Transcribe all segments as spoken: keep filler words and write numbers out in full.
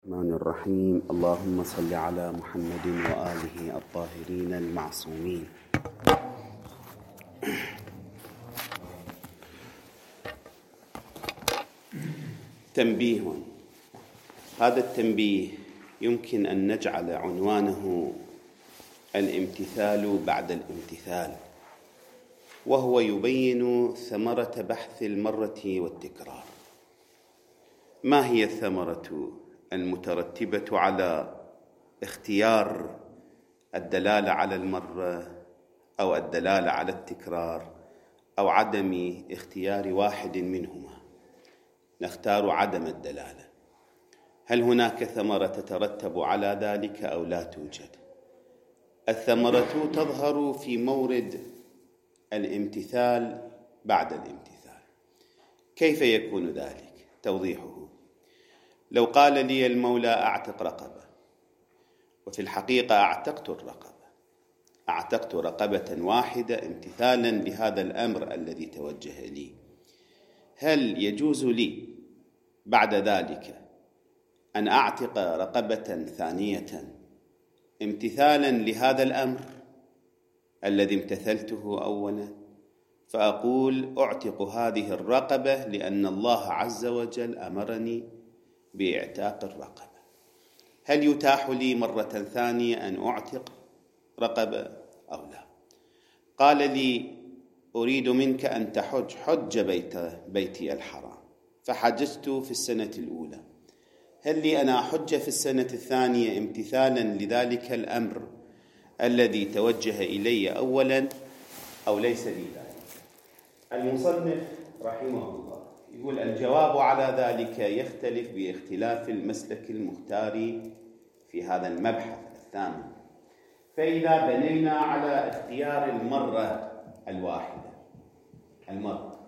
الرحمن الرحيم. اللهم صل على محمد وآله الطاهرين المعصومين. تنبيه. هذا التنبيه يمكن أن نجعل عنوانه الامتثال بعد الامتثال، وهو يبين ثمرة بحث المرة والتكرار. ما هي الثمرة المترتبة على اختيار الدلالة على المرة أو الدلالة على التكرار أو عدم اختيار واحد منهما؟ نختار عدم الدلالة. هل هناك ثمرة تترتب على ذلك أو لا توجد؟ الثمرة تظهر في مورد الامتثال بعد الامتثال. كيف يكون ذلك؟ توضيحه: لو قال لي المولى أعتق رقبة، وفي الحقيقة أعتقت الرقبة، أعتقت رقبة واحدة امتثالا لهذا الأمر الذي توجه لي، هل يجوز لي بعد ذلك أن أعتق رقبة ثانية امتثالا لهذا الأمر الذي امتثلته أولا، فأقول أعتق هذه الرقبة لأن الله عز وجل أمرني بإعتاق الرقبة؟ هل يتاح لي مرة ثانية أن أعتق رقبة أو لا؟ قال لي أريد منك أن تحج، حج بيت بيتي الحرام، فحججت في السنة الأولى، هل لي أنا أحج في السنة الثانية امتثالا لذلك الأمر الذي توجه إلي أولا أو ليس لي ذلك؟ المصنف رحمه الله يقول: الجواب على ذلك يختلف باختلاف المسلك المختار في هذا المبحث الثامن. فإذا بنينا على اختيار المرة الواحدة، المرة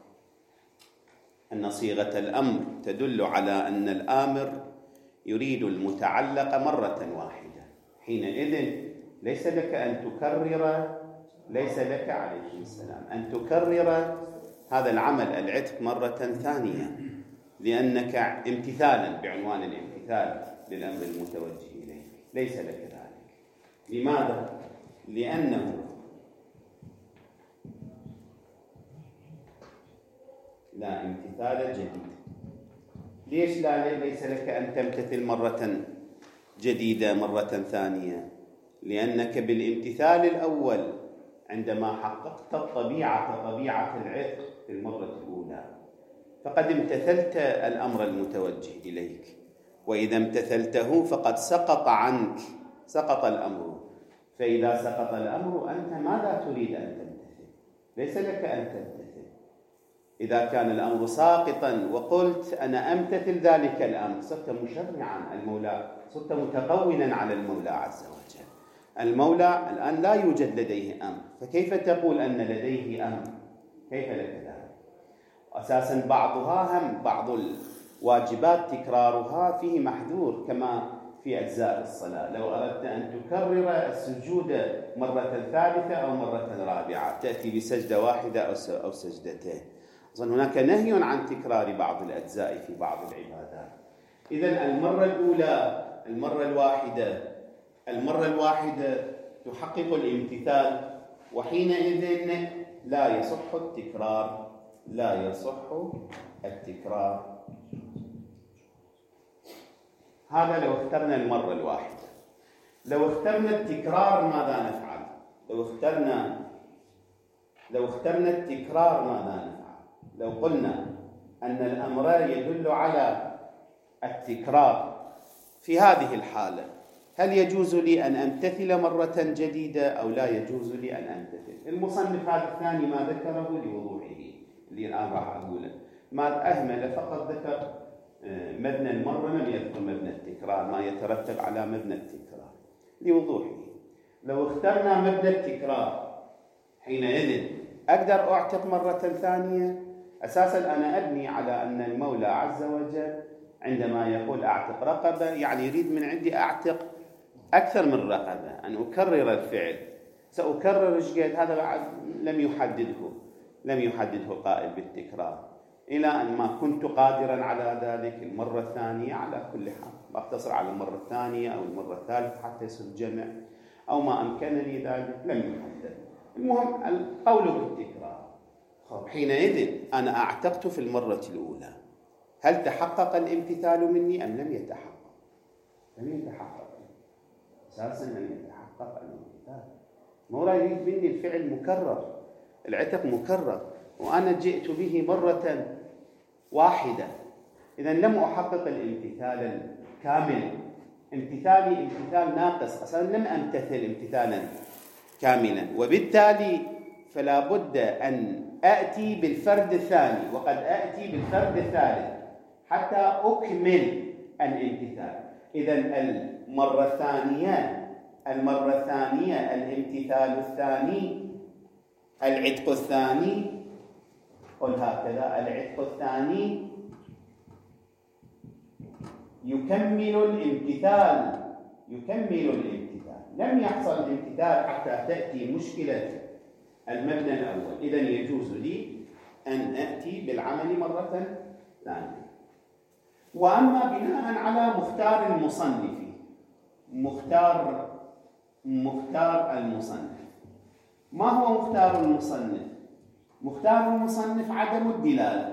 أن صيغة الأمر تدل على أن الآمر يريد المتعلق مرة واحدة، حينئذ ليس لك أن تكرر ليس لك عليه السلام أن تكرر هذا العمل العتق مرة ثانية، لأنك امتثالا بعنوان الامتثال للأمر المتوجه إليه ليس لك ذلك. لماذا؟ لأنه لا امتثال جديد. ليش لا ليس لك أن تمتثل مرة جديدة مرة ثانية؟ لأنك بالامتثال الأول عندما حققت الطبيعة طبيعة العتق في المرة الأولى فقد امتثلت الأمر المتوجه إليك، وإذا امتثلته فقد سقط عنك سقط الأمر. فإذا سقط الأمر أنت ماذا تريد أن تمتثل؟ ليس لك أن تمتثل. إذا كان الأمر ساقطا وقلت أنا أمتثل ذلك الأمر صرت مشرعا المولى، صرت متقولا على المولى عز وجل. المولى الآن لا يوجد لديه أمر، فكيف تقول أن لديه أمر؟ كيف لك ذلك؟ أساسا بعضها هم بعض الواجبات تكرارها فيه محذور، كما في أجزاء الصلاة. لو أردت أن تكرر السجود مرة ثالثة أو مرة رابعة تأتي بسجدة واحدة أو سجدتين. أصلا هناك نهي عن تكرار بعض الأجزاء في بعض العبادات. إذن المرة الأولى المرة الواحدة المرة الواحدة تحقق الامتثال، وحينئذ لا يصح التكرار لا يصح التكرار هذا لو اخترنا المرة الواحدة. لو اخترنا التكرار ماذا نفعل؟ لو اخترنا لو اخترنا التكرار ماذا نفعل؟ لو قلنا أن الأمر يدل على التكرار، في هذه الحالة هل يجوز لي أن أمتثل مرة جديدة أو لا يجوز لي أن أمتثل؟ المصنف هذا الثاني ما ذكره لوضوحه اللي الآن راح أقوله، ما أهمل فقط ذكر مبنى المرة، لم يذكر مبنى التكرار، ما يترتب على مبنى التكرار لوضوحه. لو اخترنا مبنى التكرار حينئذ أقدر أعتق مرة ثانية. أساسا أنا أبني على أن المولى عز وجل عندما يقول أعتق رقبة يعني يريد من عندي أعتق أكثر من رقبة، أن أكرر الفعل. سأكرر إيش قد؟ هذا بعد لم يحدده لم يحدده القائل بالتكرار، إلى أن ما كنت قادرا على ذلك المرة الثانية. على كل حال بقتصر على المرة الثانية أو المرة الثالثة حتى يصير جمع أو ما أمكنني ذلك، لم يحدد. المهم القول بالتكرار. حينئذ أنا أعتقت في المرة الأولى، هل تحقق الامتثال مني أم لم يتحقق؟ لم يتحقق أساسا، لم يتحقق الامتثال. ما يريد مني الفعل مكرر، العتق مكرر، وأنا جئت به مرة واحدة، إذن لم أحقق الامتثال الكامل. امتثالي امتثال ناقص، أصلا لم أمتثل امتثالا كاملا، وبالتالي فلا بد أن أأتي بالفرد الثاني، وقد أأتي بالفرد الثالث حتى أكمل الامتثال. إذن المرة الثانية المرة الثانية الامتثال الثاني، العتق الثاني، قل هكذا: العتق الثاني يكمل الامتثال، يكمل الامتثال. لم يحصل الامتثال حتى تأتي مشكلة المبنى الأول، إذن يجوز لي أن أأتي بالعمل مرة ثانية. وأما بناء على مختار المصنف، مختار مختار المصنف، ما هو مختار المصنف؟ مختار المصنف عدم الدلالة،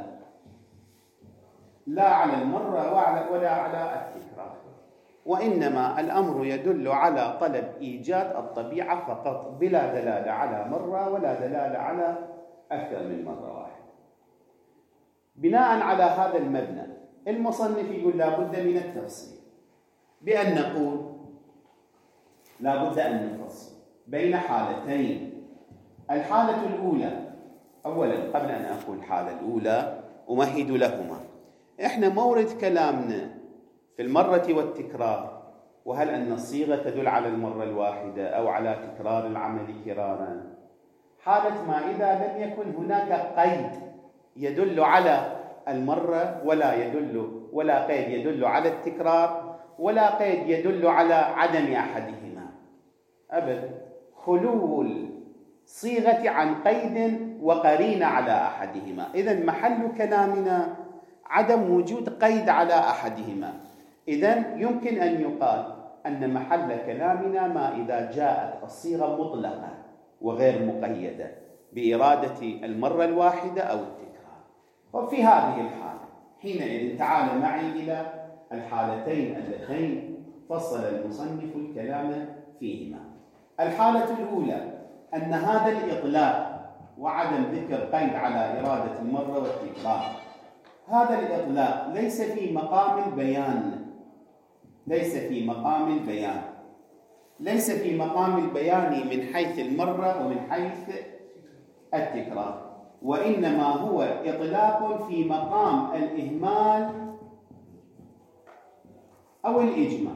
لا على المرة ولا على التكرار، وإنما الأمر يدل على طلب إيجاد الطبيعة فقط، بلا دلالة على مرة ولا دلالة على أكثر من مرة واحدة. بناء على هذا المبنى المصنف يقول لا بد من التفصيل، بأن نقول لا بد أن نفصل بين حالتين. الحالة الأولى، أولا قبل أن أقول الحالة الأولى أمهد لهما، إحنا مورد كلامنا في المرة والتكرار، وهل أن الصيغة تدل على المرة الواحدة أو على تكرار العمل كرارا. حالة ما إذا لم يكن هناك قيد يدل على المرة ولا يدل ولا قيد يدل على التكرار ولا قيد يدل على عدم أحدهما أبدا، خلو الصيغة عن قيد وقرين على أحدهما. إذن محل كلامنا عدم وجود قيد على أحدهما. إذن يمكن أن يقال أن محل كلامنا ما إذا جاءت الصيغة مطلقة وغير مقيدة بإرادة المرة الواحدة أو التكرار. وفي هذه الحالة حينئذ تعال معي إلى الحالتين اللتين فصل المصنف الكلام فيهما. الحالة الأولى أن هذا الإطلاق وعدم ذكر قيد على إرادة المرة والتكرار، هذا الإطلاق ليس في مقام البيان، ليس في مقام البيان ليس في مقام البيان من حيث المرة ومن حيث التكرار، وإنما هو إطلاق في مقام الإهمال أو الإجمال.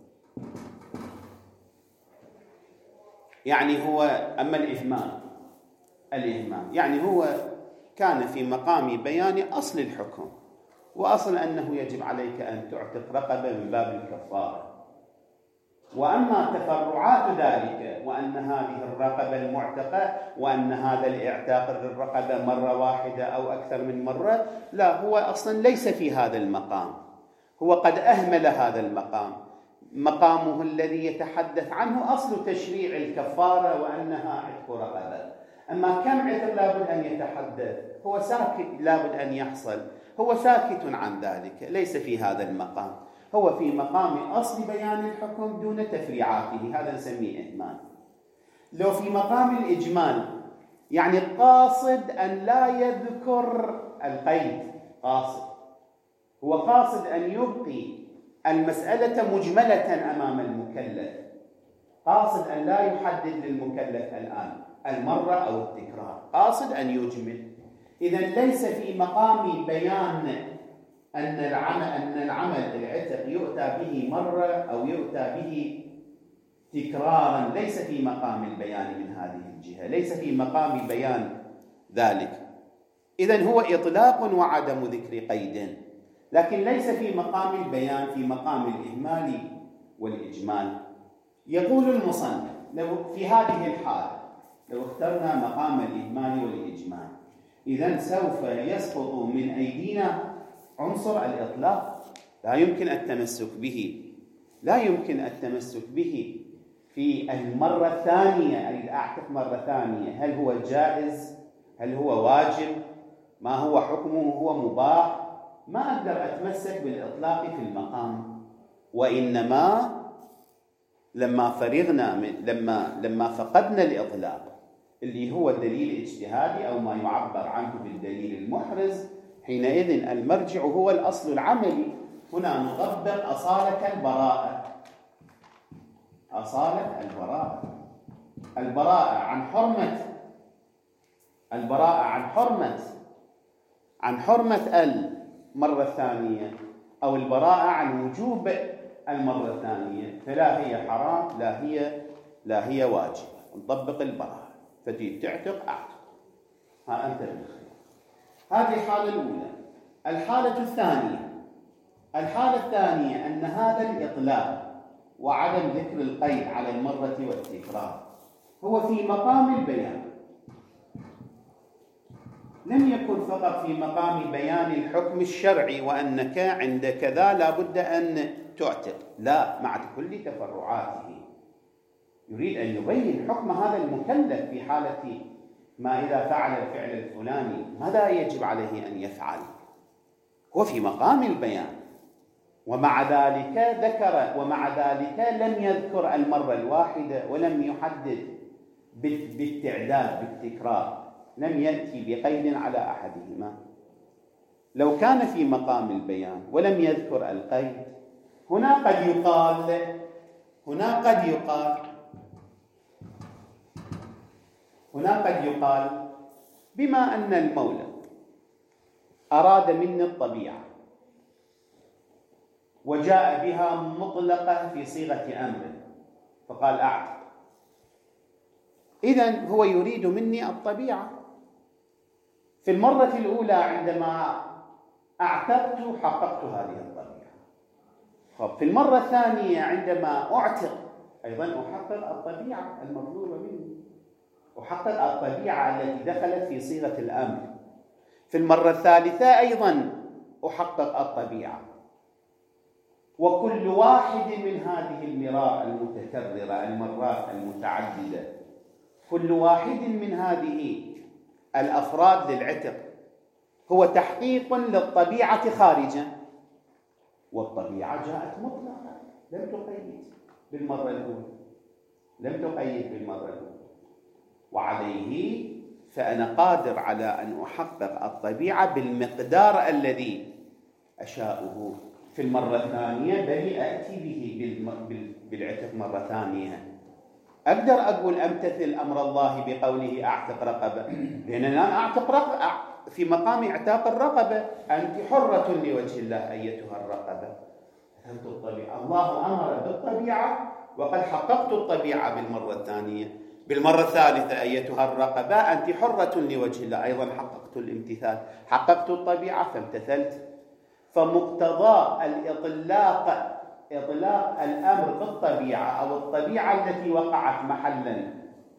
يعني هو أما الإهمال الإهمال يعني هو كان في مقام بيان أصل الحكم، وأصل أنه يجب عليك أن تعتق رقبة من باب الكفارة، وأما تفرعات ذلك وأن هذه الرقبة المعتقة وأن هذا الإعتاق للرقبة مرة واحدة أو أكثر من مرة، لا، هو أصلا ليس في هذا المقام، هو قد أهمل هذا المقام. مقامه الذي يتحدث عنه أصل تشريع الكفارة وأنها عتق رقبة. أما كم عتق لابد أن يتحدث، هو ساكت، لابد أن يحصل، هو ساكت عن ذلك، ليس في هذا المقام، هو في مقام أصل بيان الحكم دون تفريعاته، هذا نسميه إهمال. لو في مقام الإجمال يعني قاصد أن لا يذكر القيد، قاصد هو قاصد أن يبقي المسألة مجملة أمام المكلف، قاصد أن لا يحدد للمكلف الآن المرة أو التكرار، قاصد أن يجمل. إذن ليس في مقام بيان أن العمل أن العمل العتق يؤتى به مرة أو يؤتى به تكرارا، ليس في مقام البيان من هذه الجهة، ليس في مقام بيان ذلك. إذن هو إطلاق وعدم ذكر قيد، لكن ليس في مقام البيان، في مقام الإهمال والإجمال. يقول المصنف لو في هذه الحالة لو اخترنا مقام الإهمال والإجمال، إذن سوف يسقط من أيدينا عنصر الإطلاق، لا يمكن التمسك به لا يمكن التمسك به في المرة الثانية، أريد أعتق مرة ثانية. هل هو جائز؟ هل هو واجب؟ ما هو حكمه؟ هو مباح؟ ما أقدر أتمسك بالإطلاق في المقام. وإنما لما فرغنا من لما لما فقدنا الإطلاق اللي هو الدليل الاجتهادي أو ما يعبر عنه بالدليل المحرز، حينئذ المرجع هو الأصل العملي. هنا نطبق أصالة البراءة أصالة البراءة البراءة عن حرمة البراءة عن حرمة عن حرمة المرة الثانية، أو البراءة عن وجوب المرة الثانية. فلا هي حرام لا هي لا هي واجبة. نطبق البراءة، فتجي تعتق أعتق، ها أنت بالخير. هذه الحالة الأولى. الحالة الثانية الحالة الثانية أن هذا الإطلاق وعدم ذكر القيد على المرة والتكرار هو في مقام البيان، لم يكن فقط في مقام بيان الحكم الشرعي وأنك عند كذا لا بد أن تعتق، لا، مع كل تفرعاته. يريد أن يبين حكم هذا المكلف في حالة ما إذا فعل الفعل الفلاني ماذا يجب عليه أن يفعل. هو في مقام البيان، ومع ذلك ذكر ومع ذلك لم يذكر المرة الواحدة ولم يحدد بالتعداد بالتكرار، لم يأتي بقيد على أحدهما. لو كان في مقام البيان ولم يذكر القيد، هنا قد يقال هنا قد يقال هنا قد يقال بما أن المولى أراد مني الطبيعة وجاء بها مطلقة في صيغة أمر فقال أعتق، إذن هو يريد مني الطبيعة. في المرة الأولى عندما أعتقت حققت هذه الطبيعة. في المرة الثانية عندما أعتق أيضا أحقق الطبيعة المطلوبة مني، أحقق الطبيعة التي دخلت في صيغة الأمر. في المرة الثالثة أيضا أحقق الطبيعة. وكل واحد من هذه المرار المتكررة المرات المتعددة، كل واحد من هذه الأفراد للعتق هو تحقيق للطبيعة خارجا، والطبيعة جاءت مطلقة لم تقيد بالمرة الأولى لم تقيد بالمرة الأولى وعليه فأنا قادر على أن أحقق الطبيعة بالمقدار الذي أشاؤه في المرة الثانية، بل أأتي به بالعتق مرة ثانية. أقدر أقول أمتثل أمر الله بقوله أعتق رقبة، لأن أنا أعتق رقبة في مقام اعتاق الرقبة. أنت حرة لوجه الله أيتها الرقبة. فهمت الطبيعة، الله أمر بالطبيعة وقد حققت الطبيعة بالمرة الثانية. بالمرة الثالثة أيتها الرقبة أنت حرة لوجه الله، أيضا حققت الامتثال، حققت الطبيعة فامتثلت. فمقتضى الإطلاق إطلاق الأمر بالطبيعة أو الطبيعة التي وقعت محلا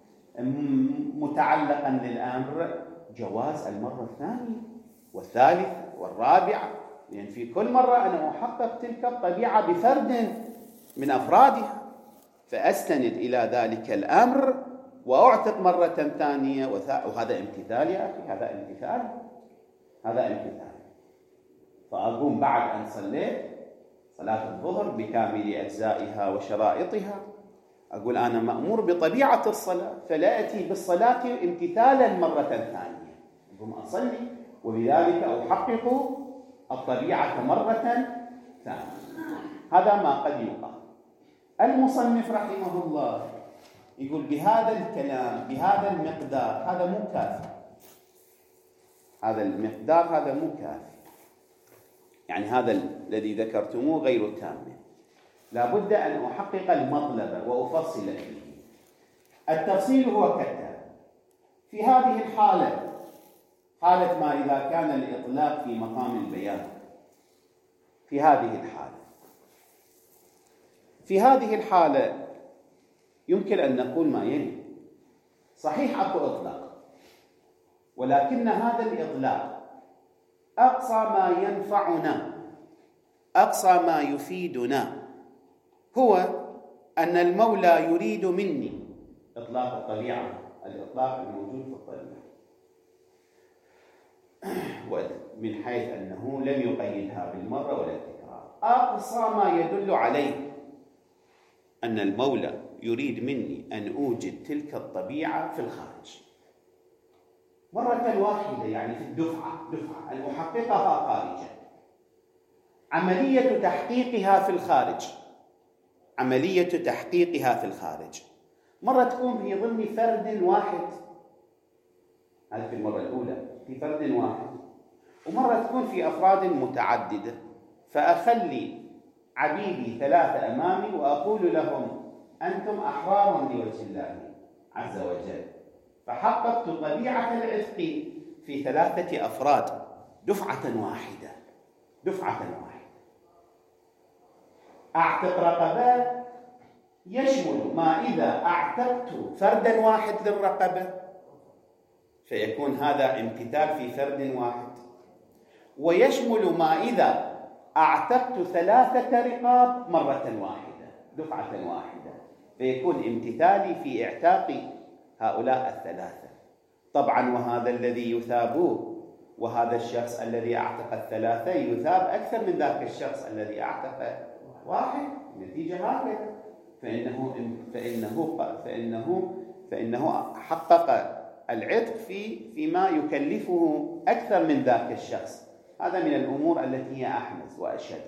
متعلقا للأمر جواز المرة الثانية والثالثة والرابعة، لأن يعني في كل مرة أنا أحقق تلك الطبيعة بفرد من أفرادها، فأستند إلى ذلك الأمر وأعتق مرة ثانية. وهذا امتثال يا أخي، هذا امتثال هذا امتثال فأقوم بعد أن صليت صلاة الظهر بكامل أجزائها وشرائطها، أقول أنا مأمور بطبيعة الصلاة، فلا أتي بالصلاة امتثالا مرة ثانية، أقوم أصلي وبذلك أحقق الطبيعة مرة ثانية. هذا ما قد يقال. المصنف رحمه الله يقول بهذا الكلام بهذا المقدار هذا مو كافي، هذا المقدار هذا مو كافي، يعني هذا الذي ذكرتموه غير كامل، لا بد أن أحقق المطلب وأفصل فيه. التفصيل هو كالتالي: في هذه الحالة، حالة ما إذا كان الإطلاق في مقام البيان، في هذه الحالة في هذه الحالة يمكن أن نقول ما يلي: صحيح أكو إطلاق، ولكن هذا الإطلاق أقصى ما ينفعنا أقصى ما يفيدنا هو أن المولى يريد مني إطلاق الطبيعة، الإطلاق الموجود في الطبيعة، من حيث أنه لم يقيدها بالمرة ولا التكرار. أقصى ما يدل عليه أن المولى يريد مني أن أوجد تلك الطبيعة في الخارج مرة واحدة، يعني في الدفعة دفعة أن أحققها خارجا. عملية تحقيقها في الخارج عملية تحقيقها في الخارج مرة تكون في ضمن فرد واحد، هذه في المرة الأولى في فرد واحد، ومرة تكون في أفراد متعددة، فأخلي عبيدي ثلاثة أمامي وأقول لهم أنتم أحرار لوجه الله عز وجل، فحققت طبيعة العتق في ثلاثة أفراد دفعة واحدة دفعة واحدة. أعتق رقبة يشمل ما إذا أعتقت فردا واحد للرقبة فيكون هذا امتثال في فرد واحد، ويشمل ما إذا أعتقت ثلاثة رقاب مرة واحدة دفعة واحدة فيكون امتثالي في اعتاق هؤلاء الثلاثة. طبعا وهذا الذي يثابوه، وهذا الشخص الذي أعتق الثلاثة يثاب أكثر من ذاك الشخص الذي أعتق واحد، النتيجة هكذا، فإنه فإنه فإنه فإنه حقق العتق في فيما يكلفه أكثر من ذاك الشخص. هذا من الأمور التي هي أحمس وأشد.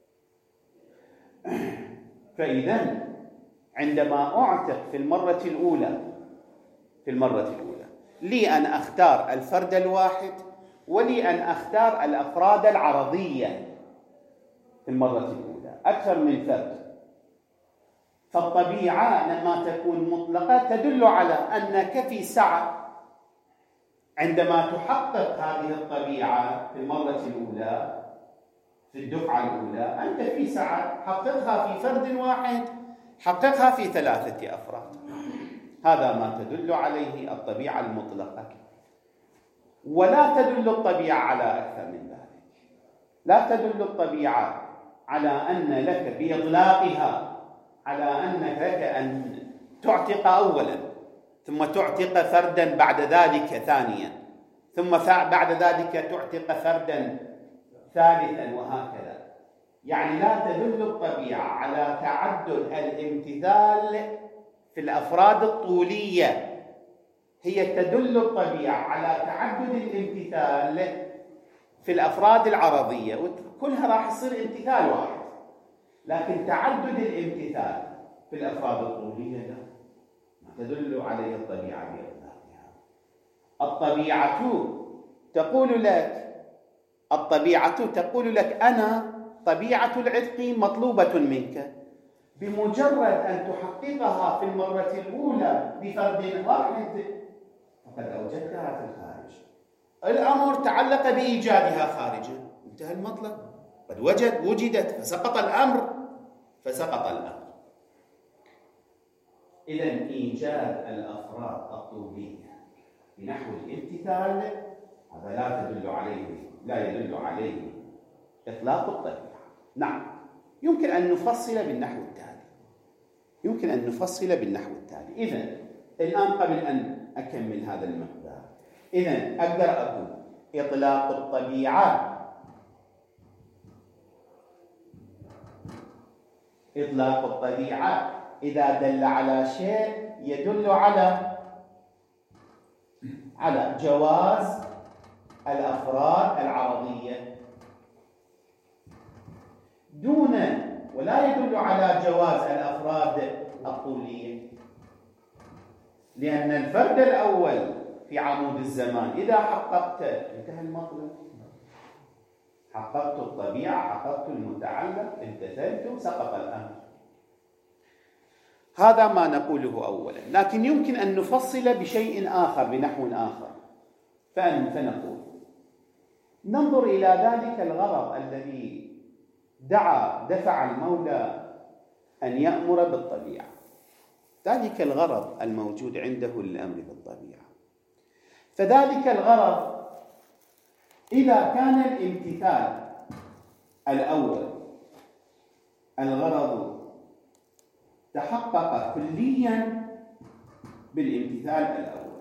فإذا عندما أعتق في المرة الأولى في المرة الأولى لي أن أختار الفرد الواحد ولي أن أختار الأفراد العرضية في المرة الأولى أكثر من فرد. فالطبيعة لما تكون مطلقة تدل على أنك في سعة عندما تحقق هذه الطبيعة في المرة الأولى في الدفعة الأولى، أنت في سعة حققها في فرد واحد، حققها في ثلاثة أفراد. هذا ما تدل عليه الطبيعة المطلقة، ولا تدل الطبيعة على أكثر من ذلك. لا تدل الطبيعة على أن لك بإطلاقها على أنك لك أن تعتق أولا ثم تعتق فردا بعد ذلك ثانيا ثم بعد ذلك تعتق فردا ثالثا وهكذا. يعني لا تدل الطبيعة على تعدد الامتثال في الأفراد الطولية، هي تدل الطبيعة على تعدد الامتثال في الأفراد العرضية، وكلها راح يصير امتثال واحد، لكن تعدد الامتثال في الأفراد الطولية لا، ما تدل عليه الطبيعة بإطلاقها. الطبيعة تقول لك الطبيعة تقول لك أنا طبيعة العتق مطلوبة منك، بمجرد أن تحققها في المرة الأولى بفرد واحد فقد أوجدتها في الخارج. الأمر تعلق بإيجادها خارجا، انتهى المطلب، قد وجد وجدت فسقط الأمر فسقط الأمر. إذن إيجاد الأفراد الطولية بنحو الامتثال هذا لا تدل عليه لا يدل عليه إطلاق الطبيعة. نعم، يمكن أن نفصل بالنحو التالي يمكن أن نفصل بالنحو التالي إذن الآن قبل أن أكمل هذا المقدار، إذن أقدر أقول إطلاق الطبيعة إطلاق الطبيعة إذا دل على شيء يدل على على جواز الأفراد العرضية دون ولا يدل على جواز الأفراد الطولية، لأن الفرد الأول في عمود الزمان إذا حققت انتهى المطلب، حققت الطبيعة، حققت المتعلق، امتثلت، سقط الأمر. هذا ما نقوله أولا، لكن يمكن أن نفصل بشيء آخر بنحو آخر، فنقول ننظر إلى ذلك الغرض الذي دعا دفع المولى أن يأمر بالطبيعة، ذلك الغرض الموجود عنده للأمر بالطبيعة. فذلك الغرض إذا كان الامتثال الأول الغرض تحقق كليا بالامتثال الأول.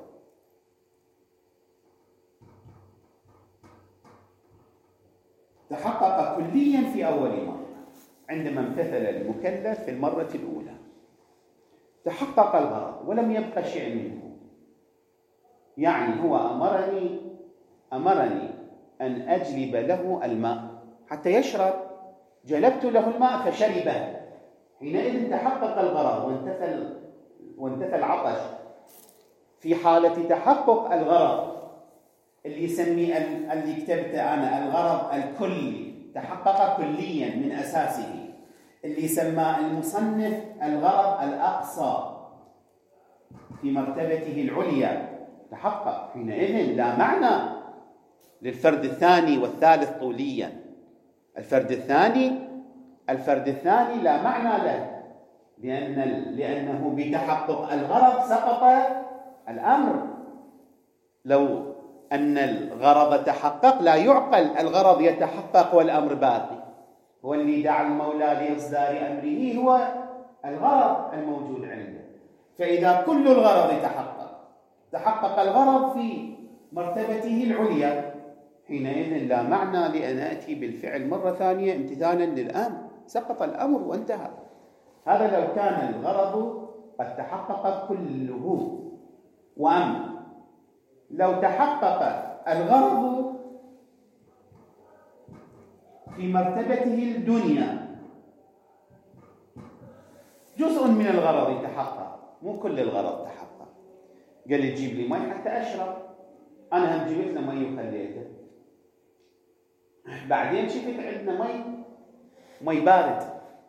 تحقق كليا في أول مرة عندما امتثل المكلف في المرة الأولى، تحقق الغرض ولم يبق شيء منه. يعني هو أمرني أمرني أن أجلب له الماء حتى يشرب، جلبت له الماء فشربه، حينئذ تحقق الغرض وانتفى وانتفى العطش. في حالة تحقق الغرض اللي يسميه اللي كتبته أنا الغرض الكلي، تحقق كليا من أساسه، اللي سماه المصنف الغرض الأقصى في مرتبته العليا، تحقق. حينئذ لا معنى للفرد الثاني والثالث طوليا. الفرد الثاني الفرد الثاني لا معنى له، لأن لأنه بتحقق الغرض سقط الأمر. لو أن الغرض تحقق لا يعقل الغرض يتحقق والأمر باقي. هو اللي دعا المولى لإصدار أمره هو الغرض الموجود عنده. فإذا كل الغرض تحقق تحقق الغرض في مرتبته العليا، حينئذ لا معنى لأن أتي بالفعل مرة ثانية امتثالا للأمر، سقط الأمر وانتهى. هذا لو كان الغرض قد تحقق كله. وأما لو تحقق الغرض في مرتبته الدنيا، جزء من الغرض تحقق، مو كل الغرض تحقق. قال لي تجيب لي مي حتى أشرب، أنا هم جبت له مي وخليته، بعدين شفت عندنا مي مي بارد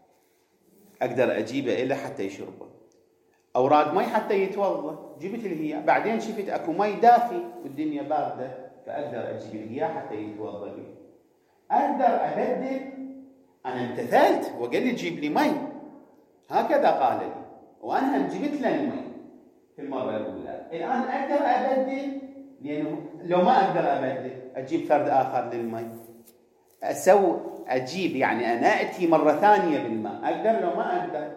أقدر أجيبه إله حتى يشربه، أوراد مي حتى يتوضأ، جبت له إياه. بعدين شفت أكو مي دافي والدنيا باردة فأقدر أجيب له إياه حتى يتوضأ به. أقدر أبدل. أنا امتثلت وقال لي جيب لي مي، هكذا قال لي، وأنا هم جبت له المي في المرة الأولى. الآن أقدر أبدل، لأنه لو ما أقدر أبدل أجيب فرد آخر للمي، أسوي أجيب يعني أنا أتي مرة ثانية بالماء. أقدر لو ما أقدر؟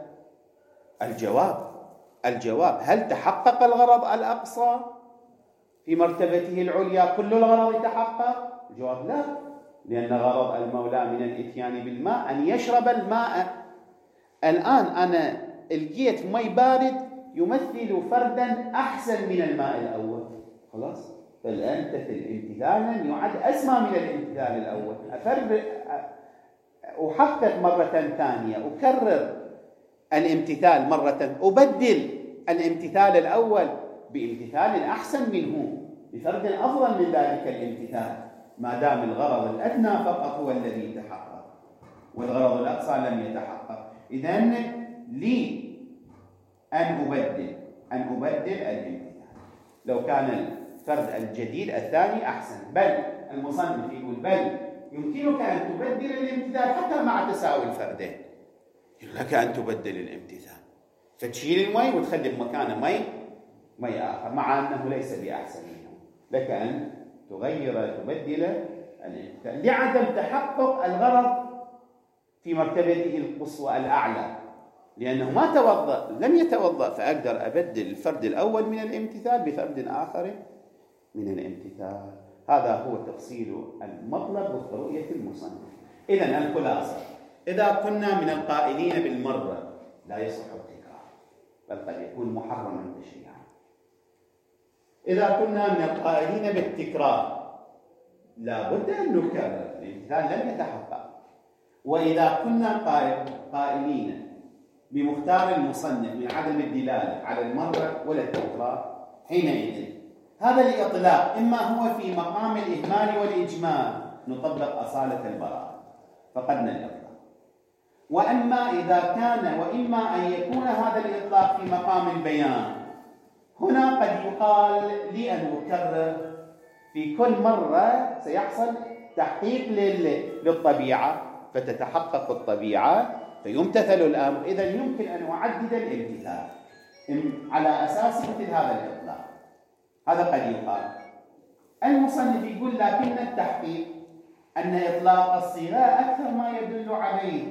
الجواب الجواب هل تحقق الغرض الأقصى في مرتبته العليا؟ كل الغرض تحقق؟ الجواب لا، لأن غرض المولى من الإتيان بالماء أن يشرب الماء. الآن أنا لقيت مي بارد يمثل فردا أحسن من الماء الأول، خلاص، فالآن امتثل امتثالا يعد أسمى من الامتثال الأول. أفرد أحقق مرة ثانية، أكرر الامتثال مرة، أبدل الامتثال الأول بامتثال أحسن منه بفرد أفضل من ذلك الامتثال، ما دام الغرض الأدنى فقط هو الذي تحقق والغرض الأقصى لم يتحقق. إذن لي أن أبدل أن أبدل الامتثال. لو كان الفرد الجديد الثاني أحسن، بل المصنف يقول بل يمكنك أن تبدل الامتثال حتى مع تساوي الفردين. لك أن تبدل الامتثال فتشيل المي وتخلي بمكانه مي مي آخر، مع أنه ليس بأحسن منه. لك أن تغير تبدل الامتثال لعدم تحقق الغرض في مرتبته القصوى الأعلى، لأنه ما توضأ لم يتوضأ، فأقدر أبدل الفرد الأول من الامتثال بفرد آخر من الامتثال. هذا هو تفصيل المطلب ورؤية المصنف. إذن الخلاصة، إذا كنا من القائلين بالمرة لا يصح التكرار، بل قد يكون محرما تشريعا. إذا كنا من القائلين بالتكرار لا بد أن نكرر، الامتثال لم يتحقق. وإذا كنا قائلين بمختار المصنف من عدم الدلالة على المرة ولا التكرار، حينئذ هذا الإطلاق إما هو في مقام الإهمال والإجمال، نطبق أصالة البراءة فقدنا الإطلاق. وأما إذا كان وإما أن يكون هذا الإطلاق في مقام البيان، هنا قد يقال لي أن أكرر في كل مرة سيحصل تحقيق للطبيعة فتتحقق الطبيعة فيمتثل الأمر. إذن يمكن أن أعدد الامتثال على أساس مثل هذا الإطلاق. هذا قد يقال. المصنف يقول لكن التحقيق أن إطلاق الصيغة أكثر ما يدل عليه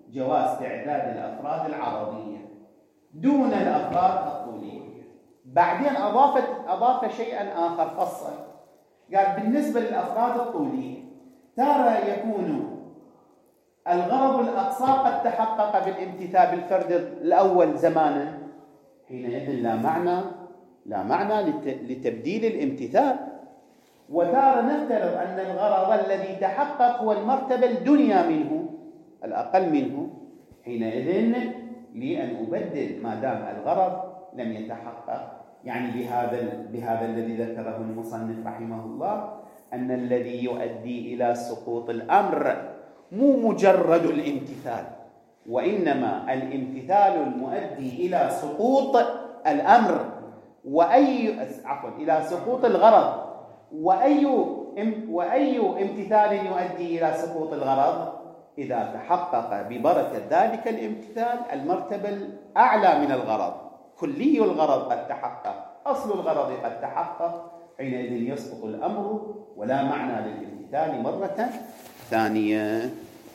جواز تعداد الأفراد العرضية دون الأفراد الطولية. بعدين أضاف أضاف شيئا آخر، فصل، قال بالنسبة للأفراد الطولية ترى يكون الغرض الأقصى قد تحقق بالامتثال بالفرد الأول زمانا، حينئذ لا معنى لا معنى لتبديل الامتثال. وتارة نفترض أن الغرض الذي تحقق هو المرتبة الدنيا منه، الأقل منه، حينئذ لي أن أبدل ما دام الغرض لم يتحقق. يعني بهذا بهذا الذي ذكره المصنف رحمه الله أن الذي يؤدي إلى سقوط الأمر مو مجرد الامتثال، وإنما الامتثال المؤدي إلى سقوط الأمر وأي عفوا إلى سقوط الغرض. وأي وأي امتثال يؤدي إلى سقوط الغرض؟ إذا تحقق ببركة ذلك الامتثال المرتبة الأعلى من الغرض. كلي الغرض قد تحقق، أصل الغرض قد تحقق، حينئذ يسقط الأمر ولا معنى للامتثال مرة ثانية.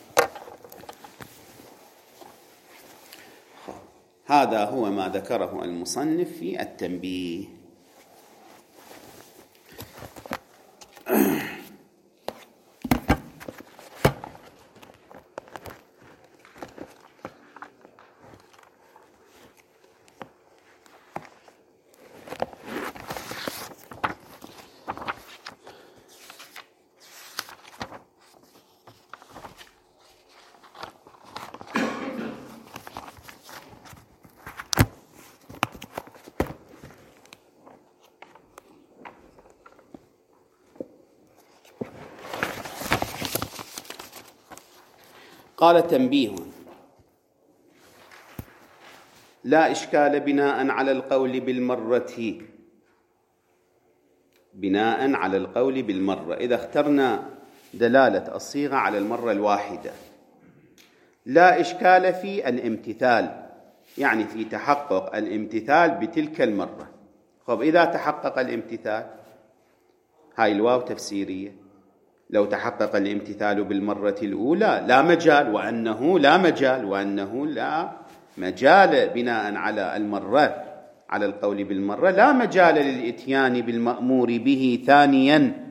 هذا هو ما ذكره المصنف في التنبيه. قال تنبيه: لا إشكال بناء على القول بالمرة بناء على القول بالمرة إذا اخترنا دلالة الصيغة على المرة الواحدة. لا إشكال في الامتثال، يعني في تحقق الامتثال بتلك المرة. طب إذا تحقق الامتثال، هاي الواو تفسيرية، لو تحقق الامتثال بالمرة الأولى لا مجال، وأنه لا مجال وأنه لا مجال بناء على المرة على القول بالمرة، لا مجال للإتيان بالمأمور به ثانيا،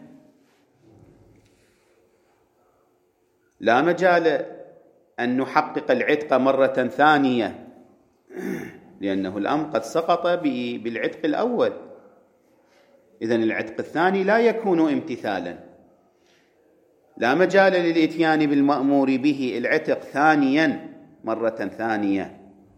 لا مجال أن نحقق العتق مرة ثانية، لأنه الأمر قد سقط بالعتق الأول. إذن العتق الثاني لا يكون امتثالا. لا مجال للإتيان بالمأمور به العتق ثانيا مرة ثانية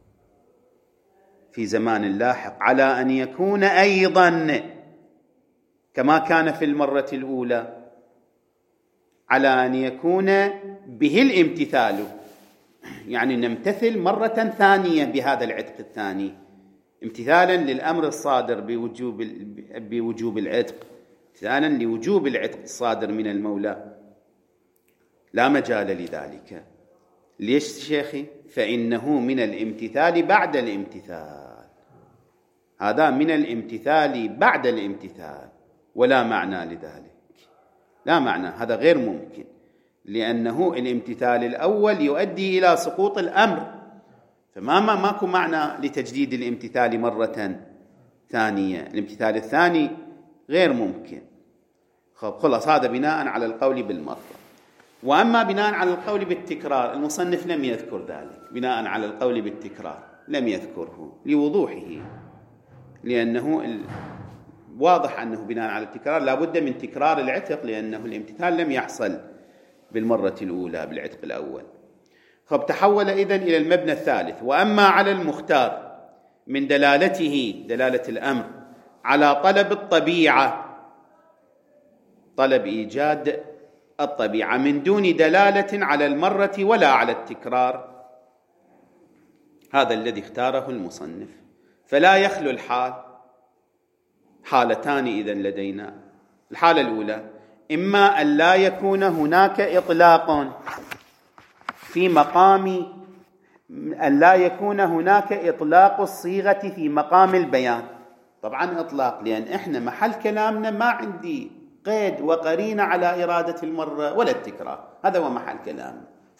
في زمان لاحق، على أن يكون أيضا كما كان في المرة الأولى، على أن يكون به الامتثال، يعني نمتثل مرة ثانية بهذا العتق الثاني، امتثالا للأمر الصادر بوجوب بوجوب العتق، امتثالا لوجوب العتق الصادر من المولى. لا مجال لذلك. ليش شيخي؟ فإنه من الامتثال بعد الامتثال، هذا من الامتثال بعد الامتثال، ولا معنى لذلك، لا معنى، هذا غير ممكن، لأنه الامتثال الأول يؤدي إلى سقوط الأمر، فما ما ماكو معنى لتجديد الامتثال مرة ثانية. الامتثال الثاني غير ممكن. خلاص، هذا بناء على القول بالمرة. وأما بناء على القول بالتكرار، المصنف لم يذكر ذلك. بناء على القول بالتكرار لم يذكره لوضوحه، لأنه واضح أنه بناء على التكرار لا بد من تكرار العتق، لأنه الامتثال لم يحصل بالمرة الأولى بالعتق الأول. خب تحول إذن إلى المبنى الثالث. وأما على المختار من دلالته، دلالة الأمر، على طلب الطبيعة، طلب إيجاد الطبيعة من دون دلالة على المرة ولا على التكرار، هذا الذي اختاره المصنف. فلا يخلو الحال حالتان إذن لدينا. الحالة الأولى إما أن لا يكون هناك إطلاق في مقام أن لا يكون هناك إطلاق الصيغة في مقام البيان. طبعا إطلاق، لأن إحنا محل كلامنا ما عندي قيد وقرينة على إرادة المرة ولا التكرار، هذا هو محل كلامنا.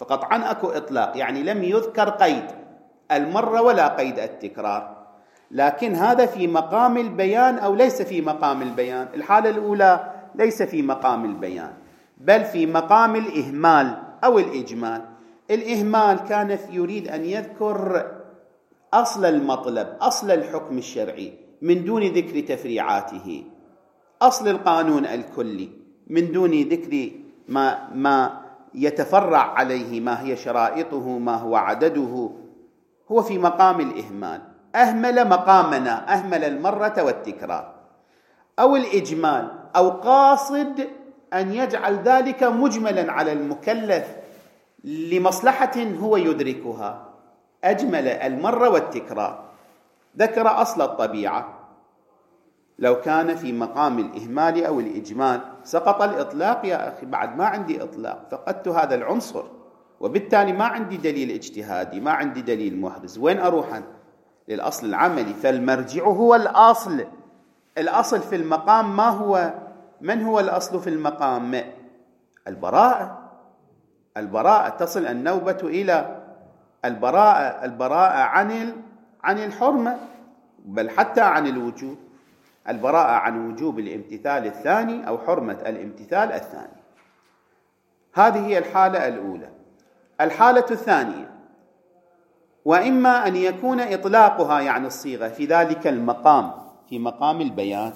فقطعا أكو إطلاق، يعني لم يذكر قيد المرة ولا قيد التكرار، لكن هذا في مقام البيان أو ليس في مقام البيان. الحالة الأولى ليس في مقام البيان بل في مقام الإهمال أو الإجمال. الإهمال كان يريد أن يذكر أصل المطلب، أصل الحكم الشرعي من دون ذكر تفريعاته، أصل القانون الكلي من دون ذكر ما, ما يتفرع عليه، ما هي شرائطه، ما هو عدده. هو في مقام الإهمال، أهمل مقامنا، أهمل المرة والتكرار. أو الإجمال، أو قاصد أن يجعل ذلك مجملا على المكلف لمصلحة هو يدركها، أجمل المرة والتكرار، ذكر أصل الطبيعة. لو كان في مقام الإهمال أو الإجمال سقط الإطلاق يا أخي، بعد ما عندي إطلاق، فقدت هذا العنصر، وبالتالي ما عندي دليل اجتهادي، ما عندي دليل محرز. وين أروح؟ للأصل العملي. فالمرجع هو الأصل. الأصل في المقام ما هو؟ من هو الأصل في المقام؟ البراءة. البراءة تصل النوبة إلى البراءة، البراءة عن عن الحرمة، بل حتى عن الوجوب. البراءة عن وجوب الامتثال الثاني أو حرمة الامتثال الثاني. هذه هي الحالة الأولى. الحالة الثانية، وإما أن يكون إطلاقها يعني الصيغة في ذلك المقام في مقام البيان،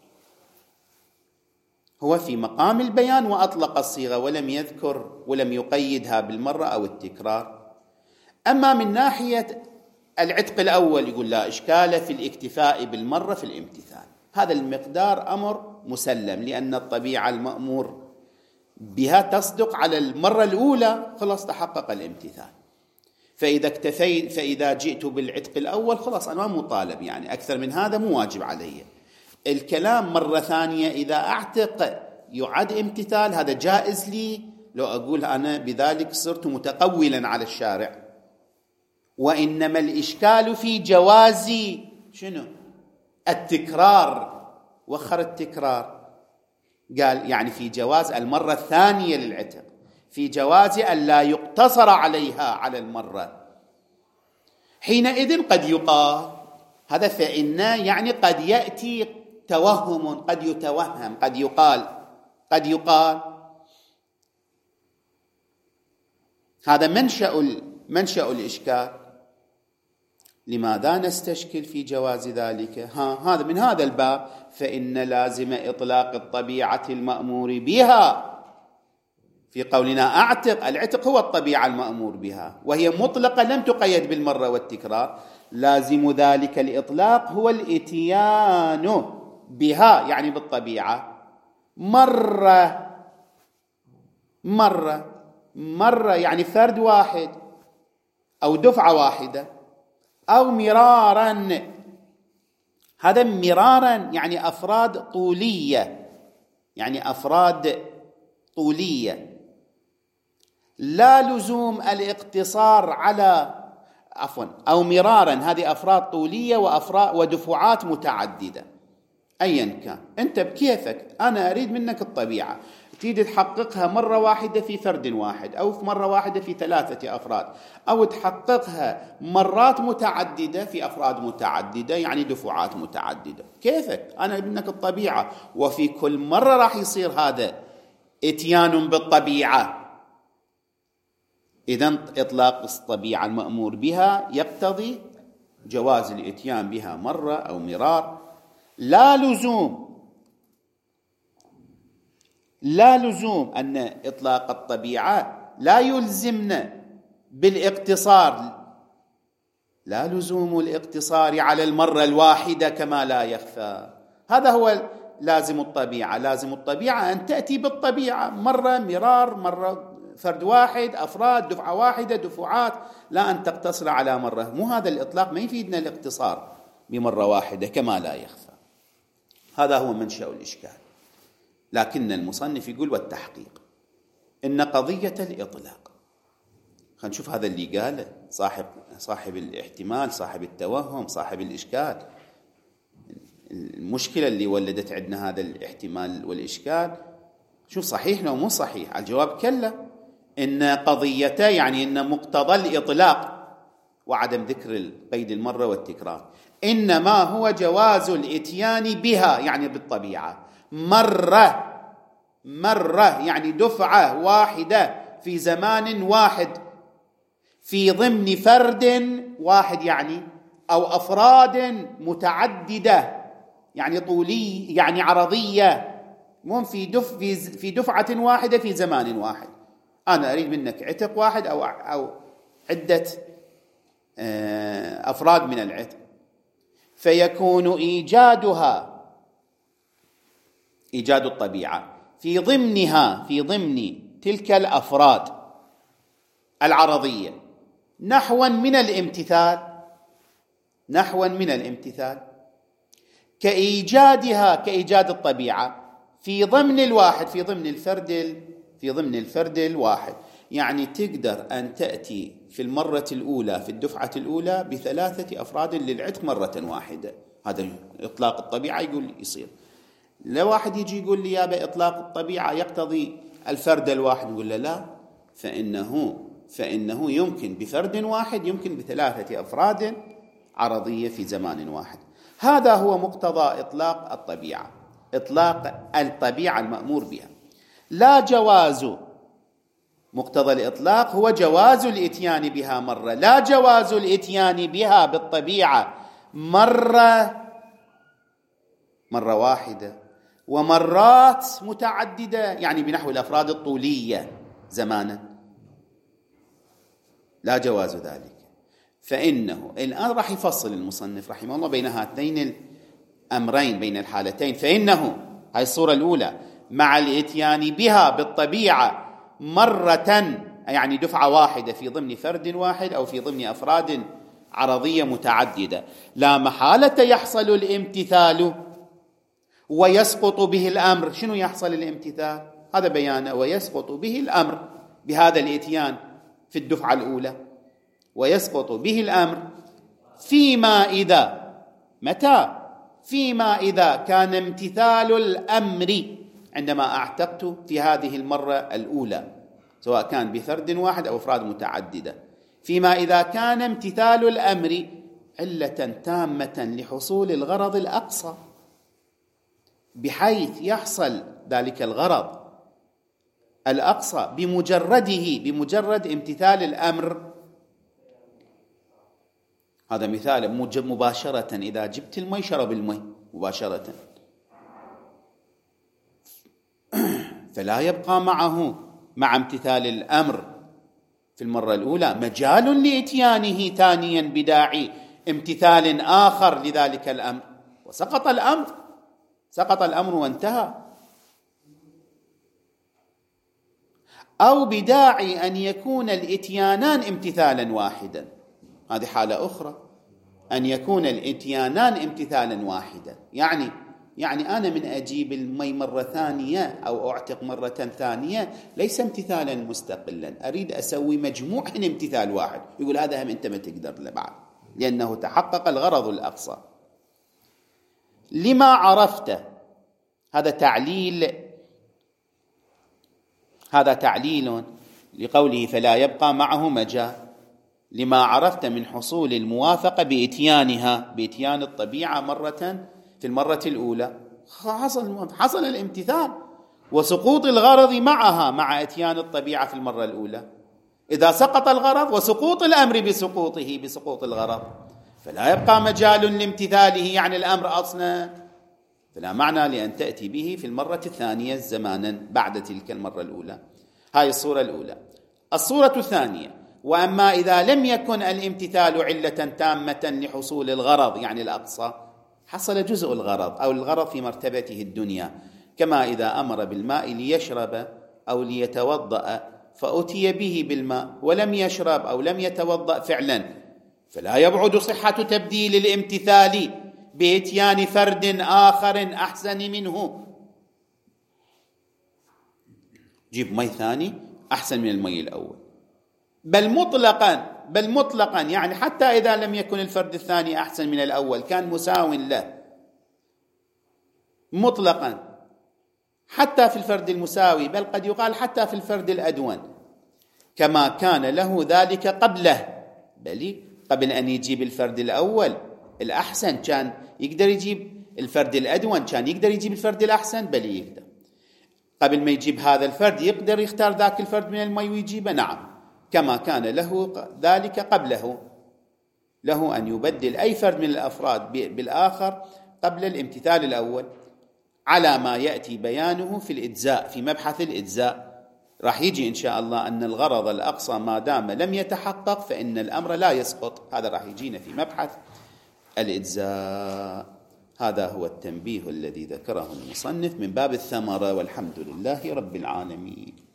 هو في مقام البيان وأطلق الصيغة ولم يذكر ولم يقيدها بالمرة أو التكرار. أما من ناحية العتق الأول يقول لا إشكال في الاكتفاء بالمرة في الامتثال، هذا المقدار أمر مسلم، لأن الطبيعة المأمور بها تصدق على المرة الأولى، خلاص تحقق الامتثال. فإذا اكتفيت، فإذا جئت بالعتق الأول خلاص أنا ما مطالب، يعني أكثر من هذا مو واجب علي. الكلام مرة ثانية إذا أعتق يعد امتثال، هذا جائز لي لو أقول أنا بذلك صرت متقولا على الشارع. وإنما الإشكال في جواز شنو؟ التكرار. وخر التكرار، قال يعني في جواز المرة الثانية للعتق، في جواز أن لا يقتصر عليها على المرة. حينئذ قد يقال هذا، فإن يعني قد يأتي توهم، قد يتوهم، قد يقال قد يقال هذا منشأ منشأ الإشكال. لماذا نستشكل في جواز ذلك؟ ها هذا من هذا الباب، فإن لازم إطلاق الطبيعة المأمور بها في قولنا أعتق، العتق هو الطبيعة المأمور بها وهي مطلقة لم تقيد بالمرة والتكرار، لازم ذلك الإطلاق هو الإتيان بها يعني بالطبيعة مرة مرة مرة، يعني فرد واحد أو دفعة واحدة أو مرارا. هذا مرارا يعني أفراد طولية، يعني أفراد طولية، لا لزوم الاقتصار على عفوا أو مرارا، هذه أفراد طولية وأفراد ودفعات متعددة. أيا كان أنت بكيفك، أنا أريد منك الطبيعة تريد تحققها مرة واحدة في فرد واحد، أو في مرة واحدة في ثلاثة أفراد، أو تحققها مرات متعددة في أفراد متعددة يعني دفعات متعددة. كيفك، أنا أريد منك الطبيعة، وفي كل مرة راح يصير هذا إتيان بالطبيعة. إذن إطلاق الطبيعة المأمور بها يقتضي جواز الإتيان بها مرة أو مرار، لا لزوم لا لزوم أن إطلاق الطبيعة لا يلزمنا بالاقتصار، لا لزوم الاقتصار على المرة الواحدة كما لا يخفى. هذا هو لازم الطبيعة. لازم الطبيعة أن تأتي بالطبيعة مرة مرار، مرة فرد واحد، أفراد، دفعة واحدة، دفعات، لا أن تقتصر على مرة. مو هذا الإطلاق ما يفيدنا الاقتصار بمرة واحدة كما لا يخفى. هذا هو منشأ الإشكال. لكن المصنف يقول والتحقيق إن قضية الإطلاق، خلينا نشوف هذا اللي قاله صاحب صاحب الاحتمال، صاحب التوهم، صاحب الإشكال. المشكلة اللي ولدت عندنا هذا الاحتمال والإشكال، شوف صحيح لو مو صحيح؟ الجواب كلا. إن قضيته يعني إن مقتضى الإطلاق وعدم ذكر القيد المرة والتكرار إنما هو جواز الإتيان بها يعني بالطبيعة مرة مرة يعني دفعة واحدة في زمان واحد في ضمن فرد واحد يعني أو أفراد متعددة يعني طولي يعني عرضية مو في دف في دفعة واحدة في زمان واحد. أنا أريد منك عتق واحد أو أو عدة أفراد من العتق، فيكون إيجادها إيجاد الطبيعة في ضمنها في ضمن تلك الأفراد العرضية نحوا من الامتثال نحوا من الامتثال كإيجادها كإيجاد الطبيعة في ضمن الواحد في ضمن الفرد في ضمن الفرد الواحد. يعني تقدر أن تأتي في المرة الأولى في الدفعة الأولى بثلاثة أفراد للعتق مرة واحدة، هذا إطلاق الطبيعة يقول يصير. لا واحد يجي يقول لي يا بإطلاق الطبيعة يقتضي الفرد الواحد، يقول له لا، فإنه فإنه يمكن بفرد واحد يمكن بثلاثة أفراد عرضية في زمان واحد. هذا هو مقتضى إطلاق الطبيعة، إطلاق الطبيعة المأمور بها. لا جواز مقتضى الإطلاق هو جواز الإتيان بها مرة، لا جواز الإتيان بها بالطبيعة مرة مرة واحدة ومرات متعددة يعني بنحو الأفراد الطولية زمانا، لا جواز ذلك. فإنه الآن راح يفصل المصنف رحمه الله بين هاتين الأمرين بين الحالتين. فإنه هاي الصورة الأولى مع الإتيان بها بالطبيعة مرة يعني دفعة واحدة في ضمن فرد واحد أو في ضمن أفراد عرضية متعددة لا محالة يحصل الامتثال ويسقط به الأمر. شنو يحصل الامتثال؟ هذا بيانه. ويسقط به الأمر بهذا الإتيان في الدفعة الأولى، ويسقط به الأمر فيما إذا متى فيما إذا كان امتثال الأمر عندما أعتقت في هذه المرة الأولى سواء كان بفرد واحد أو أفراد متعددة، فيما إذا كان امتثال الأمر علة تامة لحصول الغرض الأقصى بحيث يحصل ذلك الغرض الأقصى بمجرده بمجرد امتثال الأمر. هذا مثال مباشرة، إذا جبت المي شرب المي مباشرة، فلا يبقى معه مع امتثال الأمر في المرة الأولى مجال لإتيانه ثانيا بداعي امتثال آخر لذلك الأمر، وسقط الأمر سقط الأمر وانتهى. أو بداعي أن يكون الإتيانان امتثالا واحدا، هذه حالة أخرى، أن يكون الإتيانان امتثالا واحدا، يعني يعني أنا من أجيب المي مرة ثانية أو أعتق مرة ثانية ليس امتثالا مستقلا، أريد أسوي مجموع امتثال واحد. يقول هذا هم أنت ما تقدر لبعض لأنه تحقق الغرض الأقصى. لما عرفت، هذا تعليل هذا تعليل لقوله فلا يبقى معه مجال، لما عرفت من حصول الموافقة بإتيانها بإتيان الطبيعة مرة في المرة الأولى، حصل حصل الامتثال وسقوط الغرض معها مع إتيان الطبيعة في المرة الأولى. إذا سقط الغرض وسقوط الأمر بسقوطه بسقوط الغرض فلا يبقى مجال لامتثاله يعني الأمر أصلا، فلا معنى لأن تأتي به في المرة الثانية زمانا بعد تلك المرة الأولى. هاي الصورة الأولى. الصورة الثانية: وأما إذا لم يكن الامتثال علة تامة لحصول الغرض يعني الأقصى، حصل جزء الغرض أو الغرض في مرتبته الدنيا، كما إذا أمر بالماء ليشرب أو ليتوضأ فأتي به بالماء ولم يشرب أو لم يتوضأ فعلا، فلا يبعد صحة تبديل الامتثال بإتيان فرد آخر أحسن منه. جيب مي ثاني أحسن من المي الأول، بل مطلقا بل مطلقا يعني حتى إذا لم يكن الفرد الثاني أحسن من الأول كان مساو له مطلقا، حتى في الفرد المساوي، بل قد يقال حتى في الفرد الأدون، كما كان له ذلك قبله. بلي قبل أن يجيب الفرد الأول الأحسن كان يقدر يجيب الفرد الأدون، كان يقدر يجيب الفرد الأحسن، بلي يقدر. قبل ما يجيب هذا الفرد يقدر يختار ذاك الفرد من المي ويجيبه، نعم، كما كان له ذلك قبله. له أن يبدل أي فرد من الأفراد بالآخر قبل الامتثال الأول، على ما يأتي بيانه في الإجزاء، في مبحث الإجزاء. راح يجي إن شاء الله أن الغرض الأقصى ما دام لم يتحقق فإن الأمر لا يسقط، هذا راح يجينا في مبحث الإجزاء. هذا هو التنبيه الذي ذكره المصنف من باب الثمرة، والحمد لله رب العالمين.